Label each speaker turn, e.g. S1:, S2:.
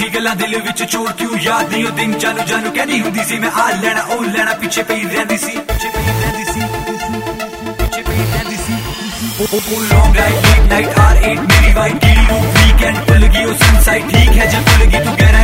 S1: गल्लां दिल विच चोर क्यों याद नहीं ओ दिन जानू जानू कहनी हुंदी सी मैं आ लेना ओ लेना पीछे पई रहंदी सी long drive late night R8 मेरी वाइट कीड़ी वीकेंड खुल गई ओ सनसाइड ठीक है जब खुल गई तू कह